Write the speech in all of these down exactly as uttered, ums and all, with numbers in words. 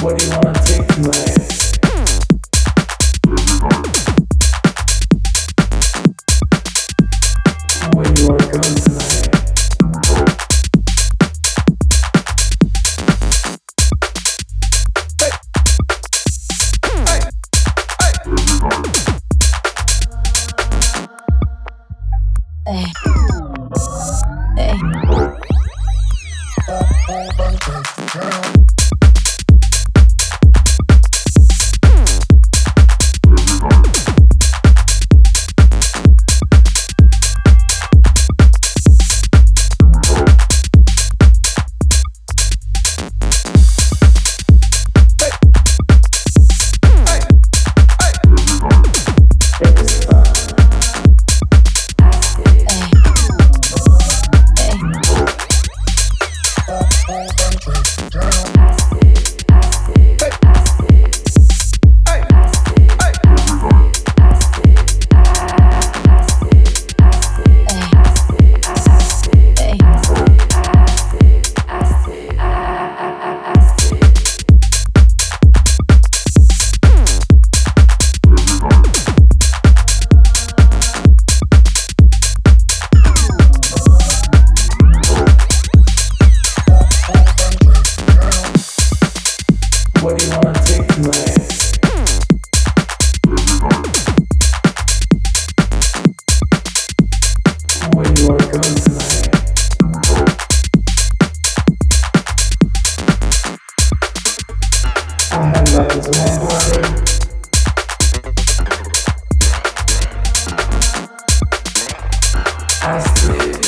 What do you wanna take tonight? Where do you wanna go tonight? Hey. Hey. What do you wanna take tonight? Where do you wanna go tonight? I had like this one body. I said,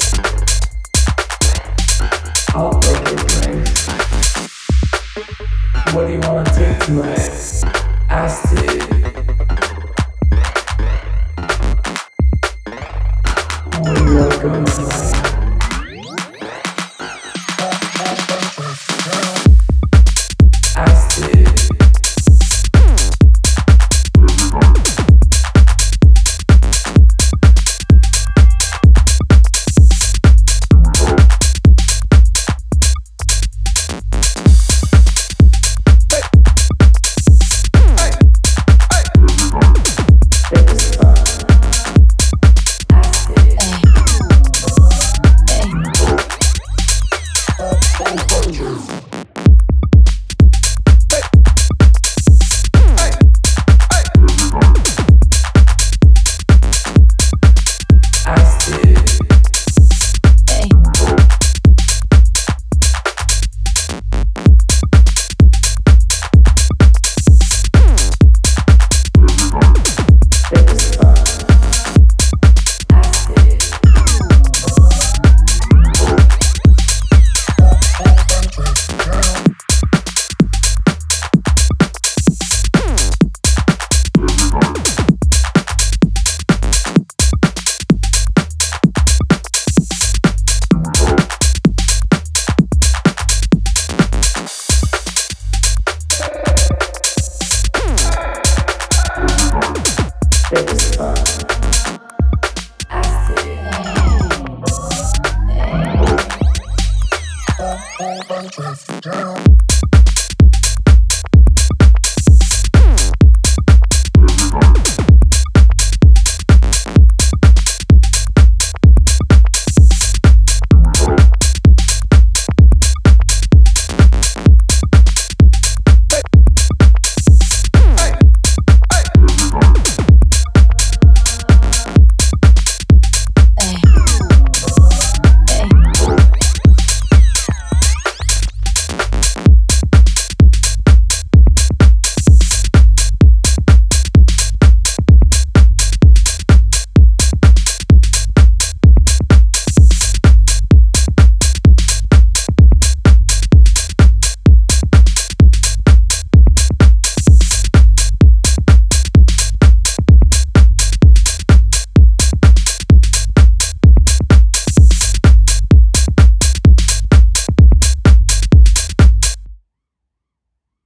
I'll break your place. What do you wanna take tonight? I said, where do you wanna go tonight? I said, it was fun. I see.